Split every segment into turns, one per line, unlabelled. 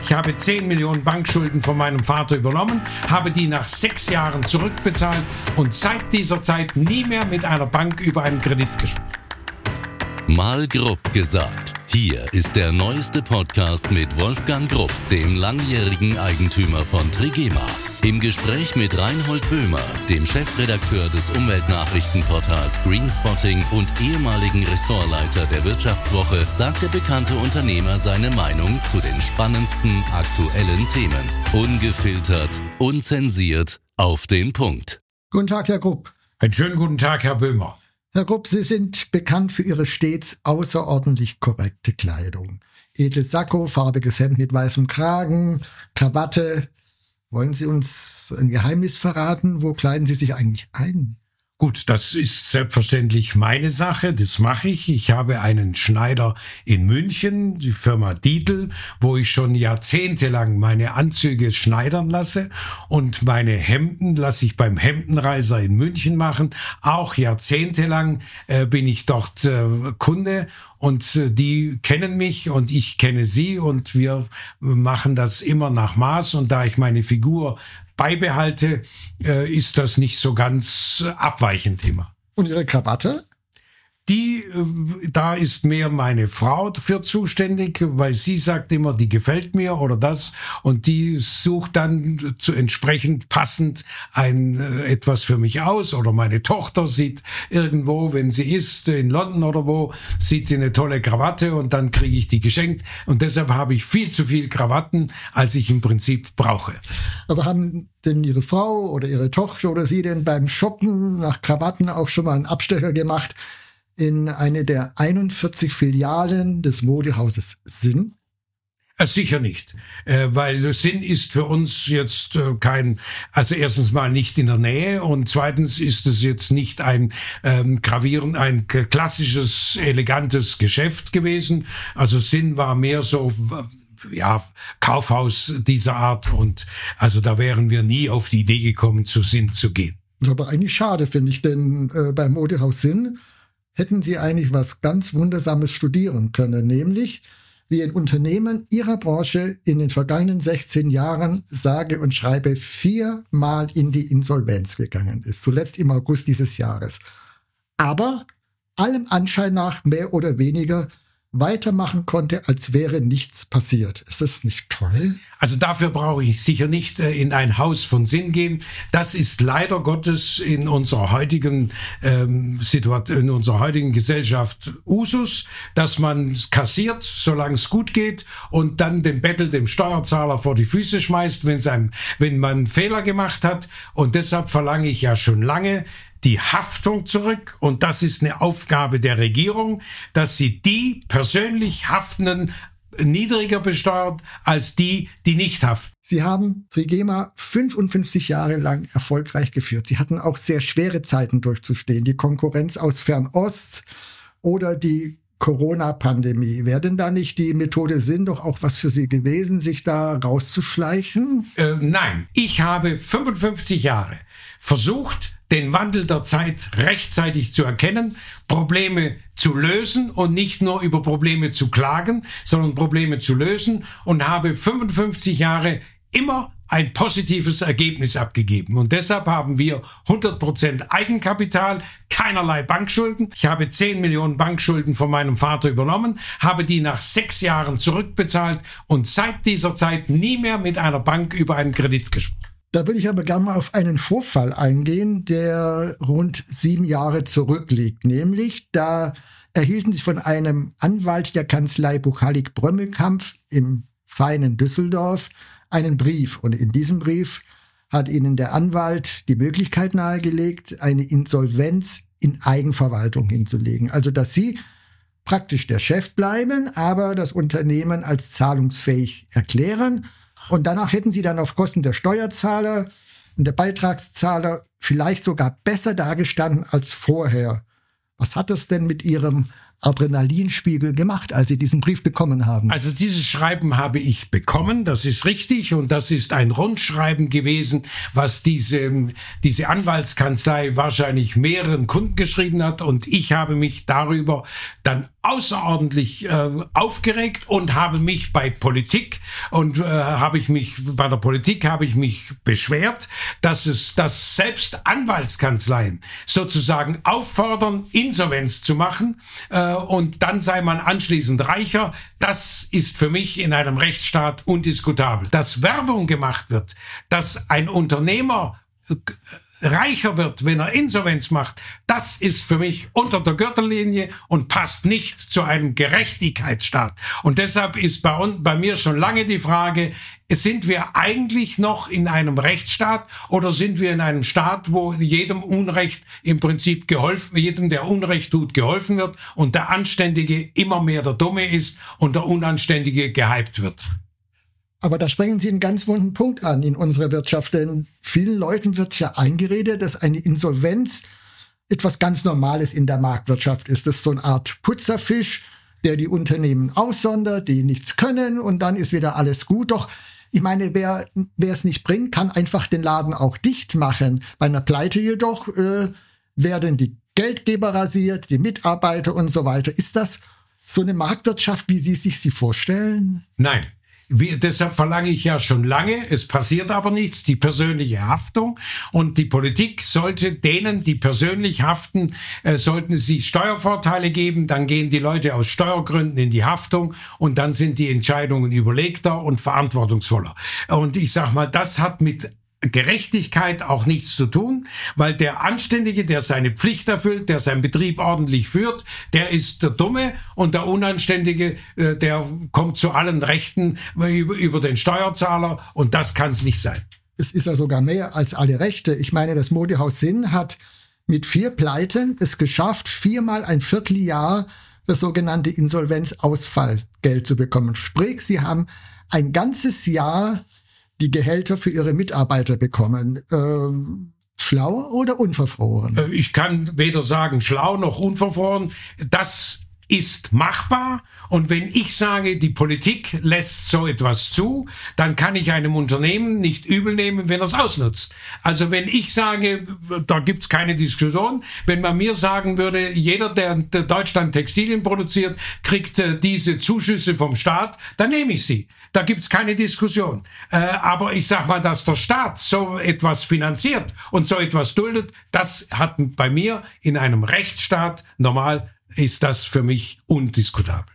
Ich habe 10 Millionen Bankschulden von meinem Vater übernommen, habe die nach 6 Jahren zurückbezahlt und seit dieser Zeit nie mehr mit einer Bank über einen Kredit gesprochen.
Mal grob gesagt. Hier ist der neueste Podcast mit Wolfgang Grupp, dem langjährigen Eigentümer von Trigema. Im Gespräch mit Reinhold Böhmer, dem Chefredakteur des Umweltnachrichtenportals Greenspotting und ehemaligen Ressortleiter der Wirtschaftswoche, sagt der bekannte Unternehmer seine Meinung zu den spannendsten aktuellen Themen. Ungefiltert, unzensiert, auf den Punkt.
Guten Tag, Herr Grupp.
Einen schönen guten Tag, Herr Böhmer.
Herr Grupp, Sie sind bekannt für Ihre stets außerordentlich korrekte Kleidung. Edles Sakko, farbiges Hemd mit weißem Kragen, Krawatte. Wollen Sie uns ein Geheimnis verraten? Wo kleiden Sie sich eigentlich ein?
Gut, das ist selbstverständlich meine Sache, das mache ich. Ich habe einen Schneider in München, die Firma Dietl, wo ich schon jahrzehntelang meine Anzüge schneidern lasse und meine Hemden lasse ich beim Hemdenreiser in München machen. Auch jahrzehntelang bin ich dort Kunde und die kennen mich und ich kenne sie und wir machen das immer nach Maß und da ich meine Figur beibehalte, ist das nicht so ganz abweichend immer.
Und Ihre Krawatte?
Da ist mehr meine Frau für zuständig, weil sie sagt immer, die gefällt mir oder das und die sucht dann entsprechend passend etwas für mich aus oder meine Tochter sieht irgendwo, wenn sie ist, in London oder wo, sieht sie eine tolle Krawatte und dann kriege ich die geschenkt und deshalb habe ich viel zu viel Krawatten, als ich im Prinzip brauche.
Aber haben denn Ihre Frau oder Ihre Tochter oder Sie denn beim Shoppen nach Krawatten auch schon mal einen Abstecher gemacht in eine der 41 Filialen des Modehauses Sinn?
Sicher nicht, weil Sinn ist für uns jetzt also erstens mal nicht in der Nähe und zweitens ist es jetzt nicht ein klassisches, elegantes Geschäft gewesen. Also Sinn war mehr so, Kaufhaus dieser Art und also da wären wir nie auf die Idee gekommen, zu Sinn zu gehen.
Das ist aber eigentlich schade, finde ich, denn beim Modehaus Sinn hätten Sie eigentlich was ganz Wundersames studieren können, nämlich wie ein Unternehmen Ihrer Branche in den vergangenen 16 Jahren sage und schreibe 4-mal in die Insolvenz gegangen ist, zuletzt im August dieses Jahres. Aber allem Anschein nach mehr oder weniger weitermachen konnte, als wäre nichts passiert. Ist das nicht toll?
Also dafür brauche ich sicher nicht in ein Haus von Sinn gehen. Das ist leider Gottes in unserer heutigen Situation, in unserer heutigen Gesellschaft Usus, dass man kassiert, solange es gut geht und dann den Bettel dem Steuerzahler vor die Füße schmeißt, wenn man Fehler gemacht hat. Und deshalb verlange ich ja schon lange die Haftung zurück und das ist eine Aufgabe der Regierung, dass sie die persönlich Haftenden niedriger besteuert als die nicht haften.
Sie haben Trigema 55 Jahre lang erfolgreich geführt. Sie hatten auch sehr schwere Zeiten durchzustehen. Die Konkurrenz aus Fernost oder die Corona-Pandemie. Wäre denn da nicht die Methode Sinn doch auch was für Sie gewesen, sich da rauszuschleichen?
Nein, ich habe 55 Jahre versucht, den Wandel der Zeit rechtzeitig zu erkennen, Probleme zu lösen und nicht nur über Probleme zu klagen, sondern Probleme zu lösen und habe 55 Jahre immer ein positives Ergebnis abgegeben. Und deshalb haben wir 100% Eigenkapital, keinerlei Bankschulden. Ich habe 10 Millionen Bankschulden von meinem Vater übernommen, habe die nach 6 Jahren zurückbezahlt und seit dieser Zeit nie mehr mit einer Bank über einen Kredit gesprochen.
Da würde ich aber gerne mal auf einen Vorfall eingehen, der rund 7 Jahre zurückliegt. Nämlich, da erhielten Sie von einem Anwalt der Kanzlei Buchalik-Brömmelkampf im feinen Düsseldorf einen Brief. Und in diesem Brief hat Ihnen der Anwalt die Möglichkeit nahegelegt, eine Insolvenz in Eigenverwaltung hinzulegen. Also, dass Sie praktisch der Chef bleiben, aber das Unternehmen als zahlungsfähig erklären. Und danach hätten Sie dann auf Kosten der Steuerzahler und der Beitragszahler vielleicht sogar besser dagestanden als vorher. Was hat das denn mit Ihrem Adrenalinspiegel gemacht, als Sie diesen Brief bekommen haben?
Also dieses Schreiben habe ich bekommen, das ist richtig, und das ist ein Rundschreiben gewesen, was diese Anwaltskanzlei wahrscheinlich mehreren Kunden geschrieben hat, und ich habe mich darüber dann außerordentlich aufgeregt und habe mich bei Politik bei der Politik habe ich mich beschwert, dass selbst Anwaltskanzleien sozusagen auffordern, Insolvenz zu machen, und dann sei man anschließend reicher. Das ist für mich in einem Rechtsstaat undiskutabel. Dass Werbung gemacht wird, dass ein Unternehmer reicher wird, wenn er Insolvenz macht, das ist für mich unter der Gürtellinie und passt nicht zu einem Gerechtigkeitsstaat. Und deshalb ist bei mir schon lange die Frage, sind wir eigentlich noch in einem Rechtsstaat oder sind wir in einem Staat, wo jedem Unrecht im Prinzip jedem, der Unrecht tut, geholfen wird und der Anständige immer mehr der Dumme ist und der Unanständige gehypt wird?
Aber da sprechen Sie einen ganz wunden Punkt an in unserer Wirtschaft, denn vielen Leuten wird ja eingeredet, dass eine Insolvenz etwas ganz Normales in der Marktwirtschaft ist. Das ist so eine Art Putzerfisch, der die Unternehmen aussondert, die nichts können, und dann ist wieder alles gut. Doch ich meine, wer es nicht bringt, kann einfach den Laden auch dicht machen. Bei einer Pleite jedoch werden die Geldgeber rasiert, die Mitarbeiter und so weiter. Ist das so eine Marktwirtschaft, wie Sie sich sie vorstellen?
Nein. Deshalb verlange ich ja schon lange, es passiert aber nichts, die persönliche Haftung, und die Politik sollte denen, die persönlich haften, sollten sie Steuervorteile geben, dann gehen die Leute aus Steuergründen in die Haftung und dann sind die Entscheidungen überlegter und verantwortungsvoller. Und ich sag mal, das hat mit Gerechtigkeit auch nichts zu tun, weil der Anständige, der seine Pflicht erfüllt, der seinen Betrieb ordentlich führt, der ist der Dumme, und der Unanständige, der kommt zu allen Rechten über den Steuerzahler, und das kann es nicht sein.
Es ist ja sogar mehr als alle Rechte. Ich meine, das Modehaus Sinn hat mit 4 Pleiten es geschafft, 4-mal ein Vierteljahr das sogenannte Insolvenzausfallgeld zu bekommen. Sprich, sie haben ein ganzes Jahr die Gehälter für ihre Mitarbeiter bekommen. Schlau oder unverfroren?
Ich kann weder sagen schlau noch unverfroren. Das ist machbar. Und wenn ich sage, die Politik lässt so etwas zu, dann kann ich einem Unternehmen nicht übel nehmen, wenn er es ausnutzt. Also wenn ich sage, da gibt's keine Diskussion, wenn man mir sagen würde, jeder, der in Deutschland Textilien produziert, kriegt diese Zuschüsse vom Staat, dann nehme ich sie. Da gibt's keine Diskussion. Aber ich sag mal, dass der Staat so etwas finanziert und so etwas duldet, das hat bei mir in einem Rechtsstaat normal, ist das für mich undiskutabel.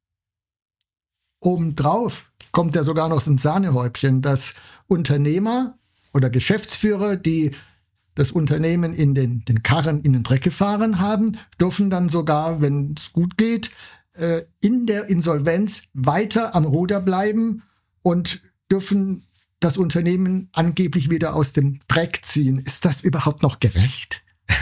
Obendrauf kommt ja sogar noch so ein Sahnehäubchen, dass Unternehmer oder Geschäftsführer, die das Unternehmen in den Karren in den Dreck gefahren haben, dürfen dann sogar, wenn es gut geht, in der Insolvenz weiter am Ruder bleiben und dürfen das Unternehmen angeblich wieder aus dem Dreck ziehen. Ist das überhaupt noch gerecht?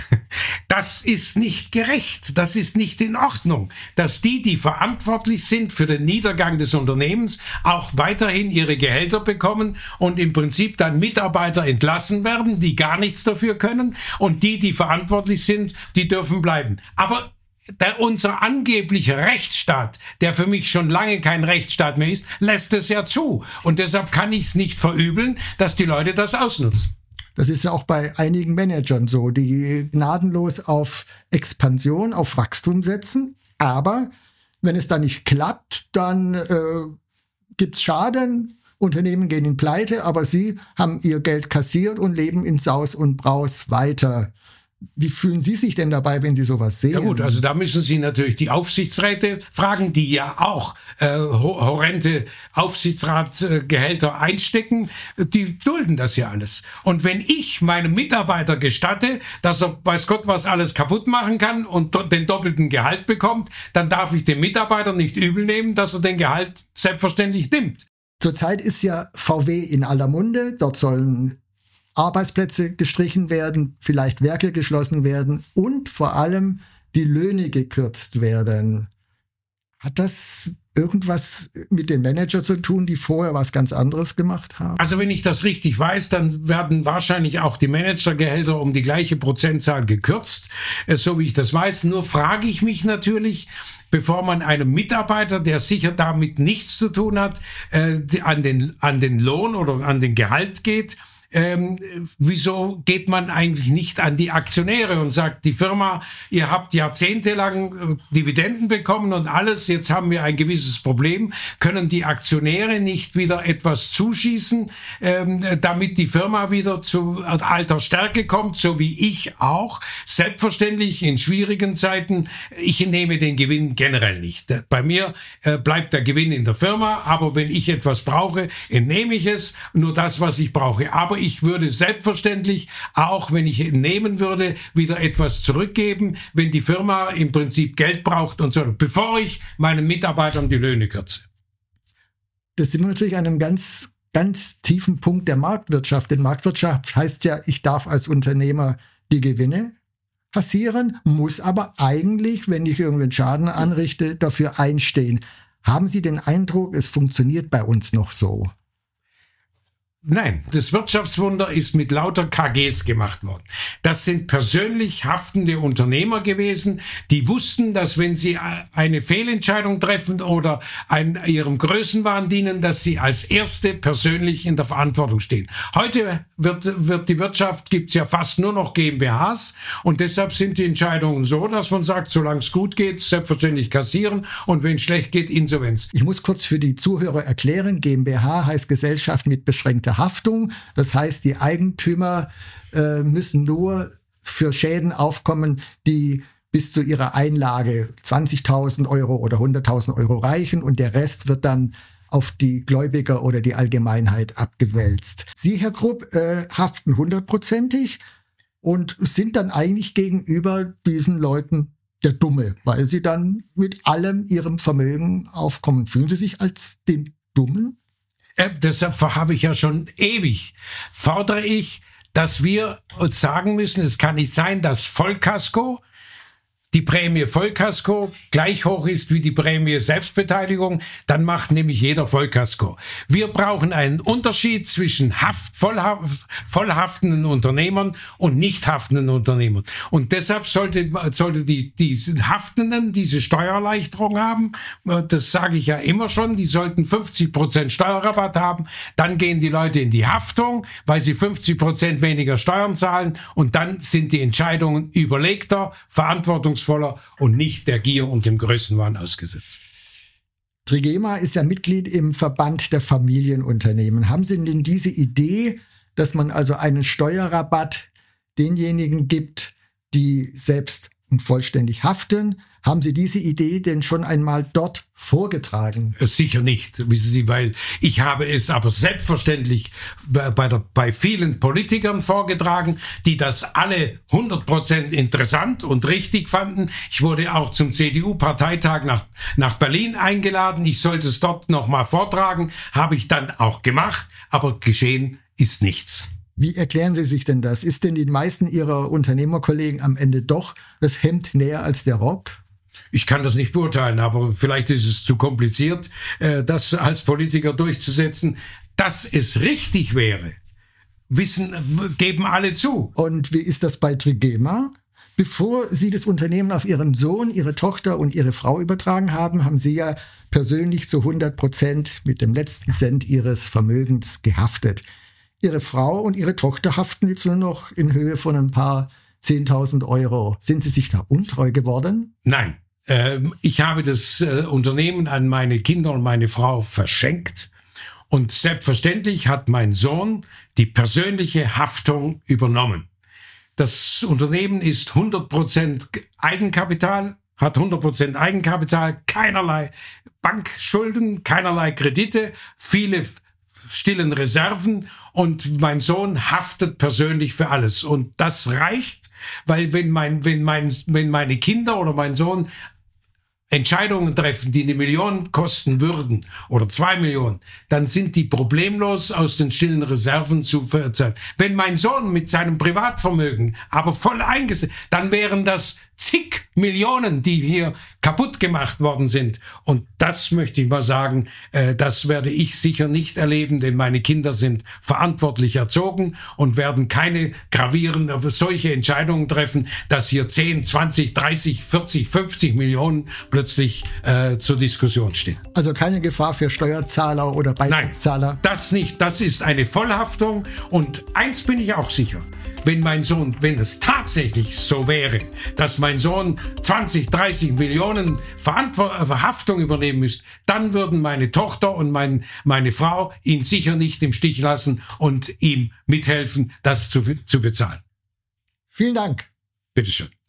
Das ist nicht gerecht, das ist nicht in Ordnung, dass die verantwortlich sind für den Niedergang des Unternehmens, auch weiterhin ihre Gehälter bekommen und im Prinzip dann Mitarbeiter entlassen werden, die gar nichts dafür können, und die verantwortlich sind, die dürfen bleiben. Aber unser angeblicher Rechtsstaat, der für mich schon lange kein Rechtsstaat mehr ist, lässt es ja zu. Und deshalb kann ich es nicht verübeln, dass die Leute das ausnutzen.
Das ist ja auch bei einigen Managern so, die gnadenlos auf Expansion, auf Wachstum setzen. Aber wenn es dann nicht klappt, dann gibt's Schaden, Unternehmen gehen in Pleite, aber sie haben ihr Geld kassiert und leben in Saus und Braus weiter. Wie fühlen Sie sich denn dabei, wenn Sie sowas sehen?
Ja gut, also da müssen Sie natürlich die Aufsichtsräte fragen, die ja auch horrende Aufsichtsratgehälter einstecken. Die dulden das ja alles. Und wenn ich meinem Mitarbeiter gestatte, dass er weiß Gott was alles kaputt machen kann und den doppelten Gehalt bekommt, dann darf ich dem Mitarbeiter nicht übel nehmen, dass er den Gehalt selbstverständlich nimmt.
Zurzeit ist ja VW in aller Munde. Dort sollen Arbeitsplätze gestrichen werden, vielleicht Werke geschlossen werden und vor allem die Löhne gekürzt werden. Hat das irgendwas mit den Managern zu tun, die vorher was ganz anderes gemacht haben?
Also wenn ich das richtig weiß, dann werden wahrscheinlich auch die Managergehälter um die gleiche Prozentzahl gekürzt, so wie ich das weiß. Nur frage ich mich natürlich, bevor man einem Mitarbeiter, der sicher damit nichts zu tun hat, an den Lohn oder an den Gehalt geht, wieso geht man eigentlich nicht an die Aktionäre und sagt, die Firma, ihr habt jahrzehntelang Dividenden bekommen und alles, jetzt haben wir ein gewisses Problem, können die Aktionäre nicht wieder etwas zuschießen, damit die Firma wieder zu alter Stärke kommt, so wie ich auch. Selbstverständlich in schwierigen Zeiten, ich nehme den Gewinn generell nicht. Bei mir bleibt der Gewinn in der Firma, aber wenn ich etwas brauche, entnehme ich es, nur das, was ich brauche. Aber ich würde selbstverständlich, auch wenn ich entnehmen würde, wieder etwas zurückgeben, wenn die Firma im Prinzip Geld braucht und so, bevor ich meinen Mitarbeitern die Löhne kürze.
Das sind wir natürlich an einem ganz tiefen Punkt der Marktwirtschaft. Denn Marktwirtschaft heißt ja, ich darf als Unternehmer die Gewinne passieren, muss aber eigentlich, wenn ich irgendeinen Schaden anrichte, dafür einstehen. Haben Sie den Eindruck, es funktioniert bei uns noch so?
Nein, das Wirtschaftswunder ist mit lauter KGs gemacht worden. Das sind persönlich haftende Unternehmer gewesen, die wussten, dass wenn sie eine Fehlentscheidung treffen oder ihrem Größenwahn dienen, dass sie als Erste persönlich in der Verantwortung stehen. Heute wird die Wirtschaft, gibt's ja fast nur noch GmbHs und deshalb sind die Entscheidungen so, dass man sagt, solange es gut geht, selbstverständlich kassieren und wenn es schlecht geht, Insolvenz.
Ich muss kurz für die Zuhörer erklären, GmbH heißt Gesellschaft mit beschränkter Haftung. Das heißt, die Eigentümer müssen nur für Schäden aufkommen, die bis zu ihrer Einlage 20.000 Euro oder 100.000 Euro reichen und der Rest wird dann auf die Gläubiger oder die Allgemeinheit abgewälzt. Sie, Herr Krupp, haften 100%ig und sind dann eigentlich gegenüber diesen Leuten der Dumme, weil sie dann mit allem ihrem Vermögen aufkommen. Fühlen Sie sich als den Dummen?
Deshalb habe ich ja schon ewig, fordere ich, dass wir uns sagen müssen, es kann nicht sein, dass Vollkasko, die Prämie Vollkasko gleich hoch ist wie die Prämie Selbstbeteiligung, dann macht nämlich jeder Vollkasko. Wir brauchen einen Unterschied zwischen vollhaftenden Unternehmern und nicht haftenden Unternehmern. Und deshalb sollte die Haftenden diese Steuererleichterung haben. Das sage ich ja immer schon. Die sollten 50% Steuerrabatt haben. Dann gehen die Leute in die Haftung, weil sie 50% weniger Steuern zahlen. Und dann sind die Entscheidungen überlegter, verantwortungsvoller und nicht der Gier und dem Größenwahn ausgesetzt.
Trigema ist ja Mitglied im Verband der Familienunternehmen. Haben Sie denn diese Idee, dass man also einen Steuerrabatt denjenigen gibt, die selbst und vollständig haften? Haben Sie diese Idee denn schon einmal dort vorgetragen?
Sicher nicht, wissen Sie, weil ich habe es aber selbstverständlich bei vielen Politikern vorgetragen, die das alle 100% interessant und richtig fanden. Ich wurde auch zum CDU-Parteitag nach Berlin eingeladen. Ich sollte es dort nochmal vortragen, habe ich dann auch gemacht, aber geschehen ist nichts.
Wie erklären Sie sich denn das? Ist denn den meisten Ihrer Unternehmerkollegen am Ende doch das Hemd näher als der Rock?
Ich kann das nicht beurteilen, aber vielleicht ist es zu kompliziert, das als Politiker durchzusetzen. Dass es richtig wäre, geben alle zu.
Und wie ist das bei Trigema? Bevor Sie das Unternehmen auf Ihren Sohn, Ihre Tochter und Ihre Frau übertragen haben, haben Sie ja persönlich zu 100% mit dem letzten Cent Ihres Vermögens gehaftet. Ihre Frau und Ihre Tochter haften jetzt nur noch in Höhe von ein paar 10.000 Euro. Sind Sie sich da untreu geworden?
Nein. Ich habe das Unternehmen an meine Kinder und meine Frau verschenkt und selbstverständlich hat mein Sohn die persönliche Haftung übernommen. Das Unternehmen ist 100% Eigenkapital, hat 100% Eigenkapital, keinerlei Bankschulden, keinerlei Kredite, viele stillen Reserven und mein Sohn haftet persönlich für alles. Und das reicht, weil wenn meine Kinder oder mein Sohn Entscheidungen treffen, die 1 Million kosten würden oder 2 Millionen, dann sind die problemlos aus den stillen Reserven zu verzahlen. Wenn mein Sohn mit seinem Privatvermögen aber voll eingesetzt, dann wären das zig Millionen, die hier kaputt gemacht worden sind. Und das möchte ich mal sagen, das werde ich sicher nicht erleben, denn meine Kinder sind verantwortlich erzogen und werden keine gravierenden, solche Entscheidungen treffen, dass hier 10, 20, 30, 40, 50 Millionen plötzlich zur Diskussion stehen.
Also keine Gefahr für Steuerzahler oder Beitragszahler?
Nein, das nicht. Das ist eine Vollhaftung. Und eins bin ich auch sicher. Wenn es tatsächlich so wäre, dass mein Sohn 20, 30 Millionen Haftung übernehmen müsste, dann würden meine Tochter und meine Frau ihn sicher nicht im Stich lassen und ihm mithelfen, das zu bezahlen.
Vielen Dank.
Bitteschön.